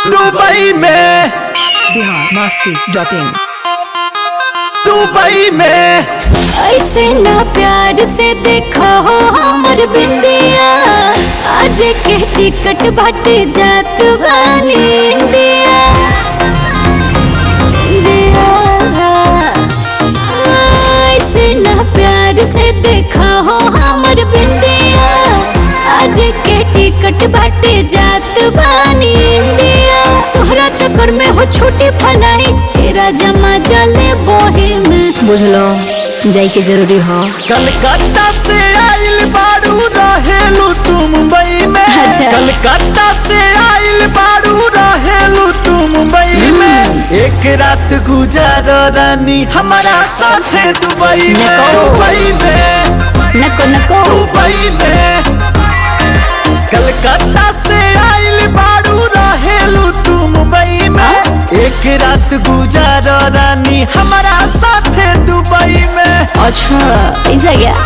Dubai में biharmasti.in Dubai में ऐसे ना प्यार से देखो हमर बिंदिया, आज के टिकट बाट जात वाली इंडिया। ऐसे ना प्यार से देखो हमर बिंदिया, आज के टिकट बाट जात वाली इंडिया। तोहरा चक्कर में हो छोटी फ्लाइट, तेरा जमा जले बोहे में बुझलो जाई के जरूरी हो। कलकत्ता से आइल बारू रहेलू तू मुंबई में। अच्छा। कलकत्ता से आइल बारू रहेलू तू मुंबई में। एक रात गुजार रानी हमारा साथे दुबई में। नको। दुबई में नको नको दुबई में कलकत्ता से आइल बारू रहेलू तू मुंबई में। एक रात गुजार रानी हमारा साथे दुबई में। अच्छा ऐसा क्या?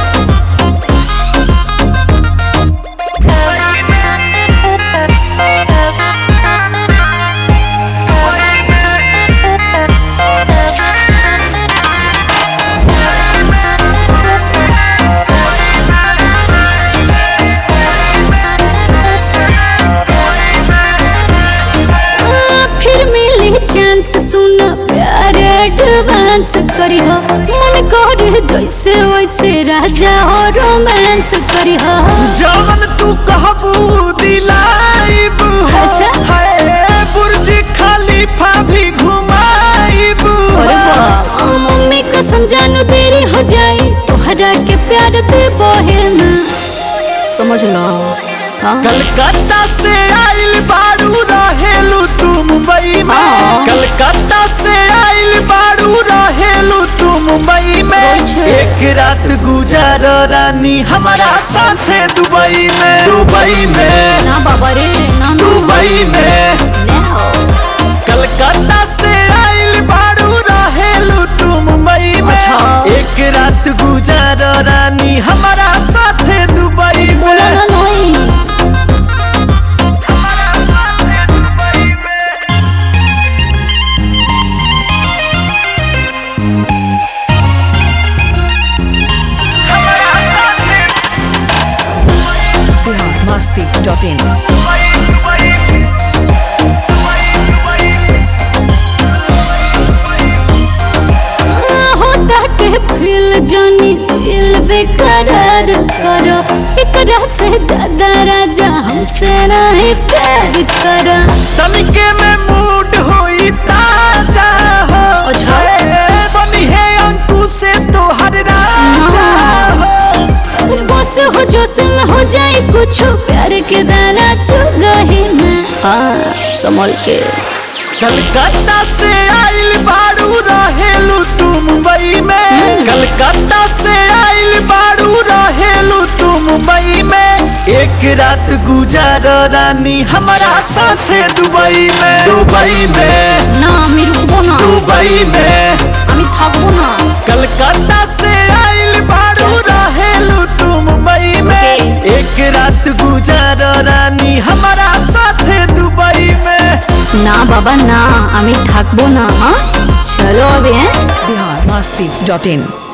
फिर मिली चांस, सुन प्यार एडवांस करी हो। मन कर जैसे वैसे राजा हो रोमांस करी हो। जवन तू कहबू दिलाइब हो। अच्छा। है बुर्ज खलीफा भी घुमाइब हो। मम्मी कसम जानू देरी हो जाई, तोहरा के प्यार दे बोहे में समझ लो। हाँ। कलकत्ता से आइल बारू रहेलू तू मुंबई में। हाँ। कलकत्ता से आइल बारू रहेलू तू मुंबई में। रोज। एक रात गुजार रानी हमारा साथे दुबई में। दुबई में ना बाबा रे ना दुबई में ना हो। कलकत्ता से आइल बारू रहेलू तू मुंबई में। अच्छा। एक रात गुजार रानी हमारा साथे दुबई बोला ना में। नहीं। biharmasti.in होता के फील जानी दिल बेकरार करो, एकरा से ज्यादा राजा हमसे नहीं प्यार करो। तनिके में मूड होई ताजा हो। अच्छा। है बनी है अंकु से तो हर राजा हो। बस हो जोश में हो जाए कुछ, प्यार के दाना चुगही में। हाँ संभल के। कलकत्ता से आइल बारू रहेलू तू मुंबई में। कलकत्ता से आइल बारू रहेलू तू मुंबई में। एक रात गुजार रानी हमारा साथे दुबई में। दुबई में ना আমি রুকবো না, दुबई में আমি থাকবো না। कलकत्ता से आइल बारू रहेलू तू मुंबई में। Okay. एक रात गुजार रानी हमारा साथे दुबई में। না বাবা না, আমি থাকবো না। হ্যাঁ চলো আবে। biharmasti.in